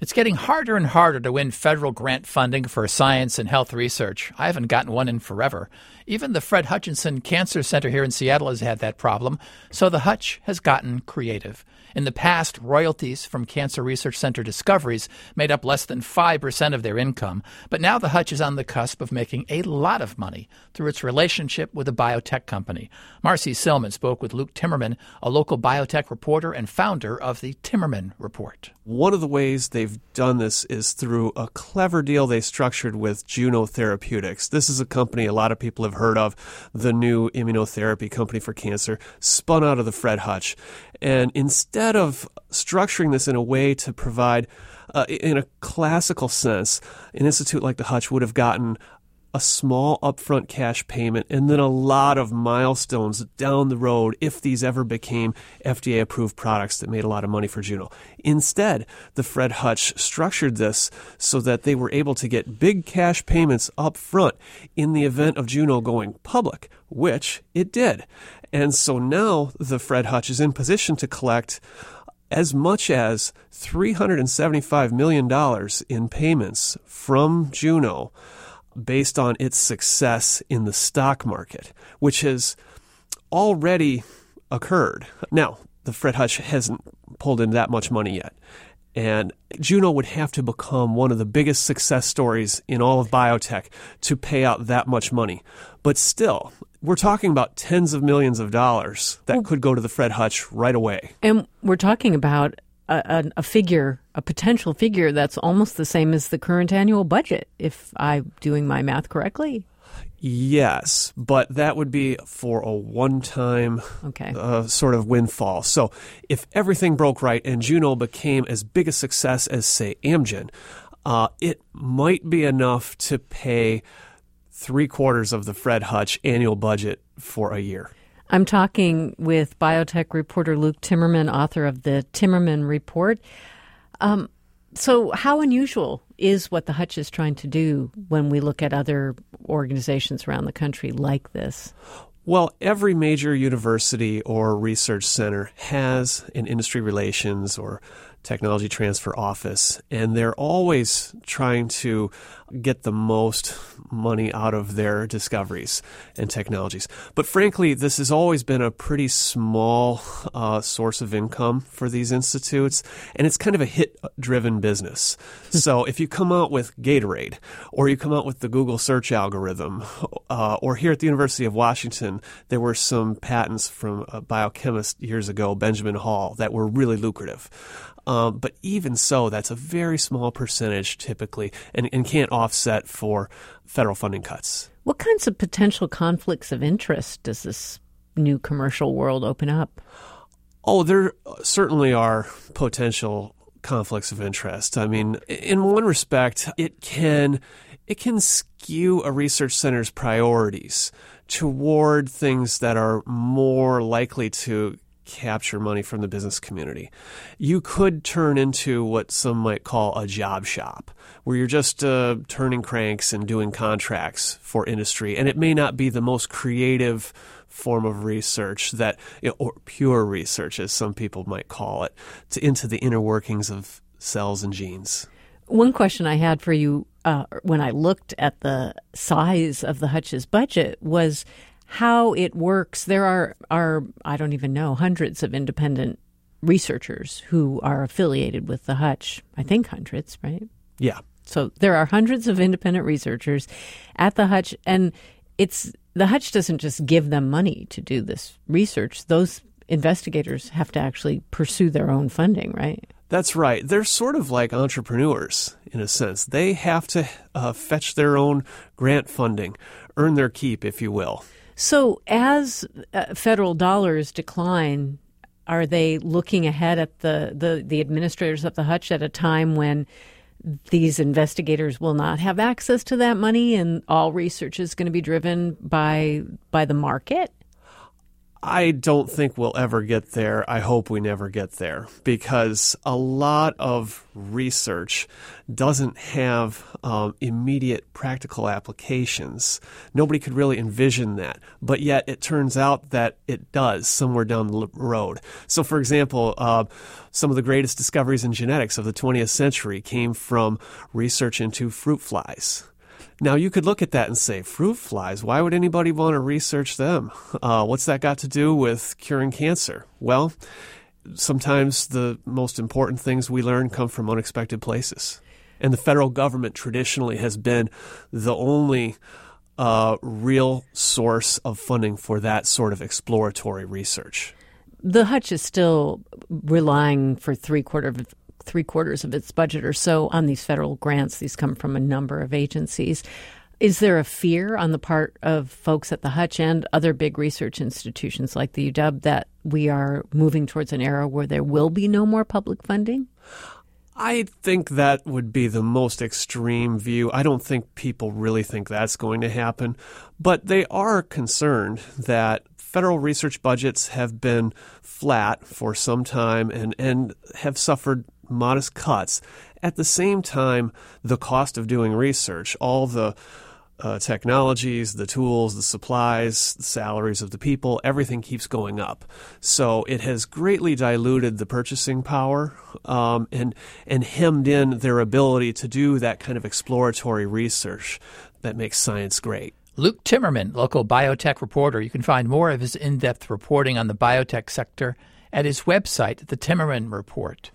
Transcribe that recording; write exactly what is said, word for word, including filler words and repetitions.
It's getting harder and harder to win federal grant funding for science and health research. I haven't gotten one in forever. Even the Fred Hutchinson Cancer Center here in Seattle has had that problem, so the Hutch has gotten creative. In the past, royalties from Cancer Research Center discoveries made up less than five percent of their income, but now the Hutch is on the cusp of making a lot of money through its relationship with a biotech company. Marcy Silman spoke with Luke Timmerman, a local biotech reporter and founder of the Timmerman Report. One of the ways they've done this is through a clever deal they structured with Juno Therapeutics. This is a company a lot of people have heard of, the new immunotherapy company for cancer, spun out of the Fred Hutch. And instead of structuring this in a way to provide, uh, in a classical sense, an institute like the Hutch would have gotten a small upfront cash payment and then a lot of milestones down the road if these ever became F D A-approved products that made a lot of money for Juno. Instead, the Fred Hutch structured this so that they were able to get big cash payments up front in the event of Juno going public, which it did. And so now the Fred Hutch is in position to collect as much as three hundred seventy-five million dollars in payments from Juno based on its success in the stock market, which has already occurred. Now, the Fred Hutch hasn't pulled in that much money yet. And Juno would have to become one of the biggest success stories in all of biotech to pay out that much money. But still, we're talking about tens of millions of dollars that could go to the Fred Hutch right away. And we're talking about a, a, a figure, a potential figure that's almost the same as the current annual budget, if I'm doing my math correctly. Yes, but that would be for a one-time okay. uh, sort of windfall. So if everything broke right and Juno became as big a success as, say, Amgen, uh, it might be enough to pay three-quarters of the Fred Hutch annual budget for a year. I'm talking with biotech reporter Luke Timmerman, author of the Timmerman Report. Um, so how unusual is what the Hutch is trying to do when we look at other organizations around the country like this? Well, every major university or research center has an industry relations or technology transfer office, and they're always trying to get the most money out of their discoveries and technologies. But frankly, this has always been a pretty small uh, source of income for these institutes, and it's kind of a hit-driven business. So if you come out with Gatorade, or you come out with the Google search algorithm, uh, or here at the University of Washington, there were some patents from a biochemist years ago, Benjamin Hall, that were really lucrative. Um, but even so, that's a very small percentage typically and, and can't offset for federal funding cuts. What kinds of potential conflicts of interest does this new commercial world open up? Oh, there certainly are potential conflicts of interest. I mean, in one respect, it can it can skew a research center's priorities toward things that are more likely to capture money from the business community. You could turn into what some might call a job shop, where you're just uh, turning cranks and doing contracts for industry. And it may not be the most creative form of research that, you know, or pure research, as some people might call it, to into the inner workings of cells and genes. One question I had for you uh, when I looked at the size of the Hutch's budget was how it works. There are, are, I don't even know, hundreds of independent researchers who are affiliated with the Hutch. I think hundreds, right? Yeah. So there are hundreds of independent researchers at the Hutch, and it's the Hutch doesn't just give them money to do this research. Those investigators have to actually pursue their own funding, right? That's right. They're sort of like entrepreneurs in a sense. They have to uh, fetch their own grant funding, earn their keep, if you will. So as uh, federal dollars decline, are they looking ahead at the, the, the administrators of the Hutch at a time when these investigators will not have access to that money and all research is going to be driven by by the market? I don't think we'll ever get there. I hope we never get there, because a lot of research doesn't have um, immediate practical applications. Nobody could really envision that, but yet it turns out that it does somewhere down the road. So, for example, uh, some of the greatest discoveries in genetics of the twentieth century came from research into fruit flies. Now, you could look at that and say, fruit flies, why would anybody want to research them? Uh, what's that got to do with curing cancer? Well, sometimes the most important things we learn come from unexpected places. And the federal government traditionally has been the only uh, real source of funding for that sort of exploratory research. The Hutch is still relying for three quarter of three quarters of its budget or so on these federal grants. These come from a number of agencies. Is there a fear on the part of folks at the Hutch and other big research institutions like the U W that we are moving towards an era where there will be no more public funding? I think that would be the most extreme view. I don't think people really think that's going to happen, but they are concerned that federal research budgets have been flat for some time and, and have suffered modest cuts. At the same time, the cost of doing research, all the uh, technologies, the tools, the supplies, the salaries of the people, everything keeps going up. So it has greatly diluted the purchasing power um, and, and hemmed in their ability to do that kind of exploratory research that makes science great. Luke Timmerman, local biotech reporter. You can find more of his in-depth reporting on the biotech sector at his website, The Timmerman Report.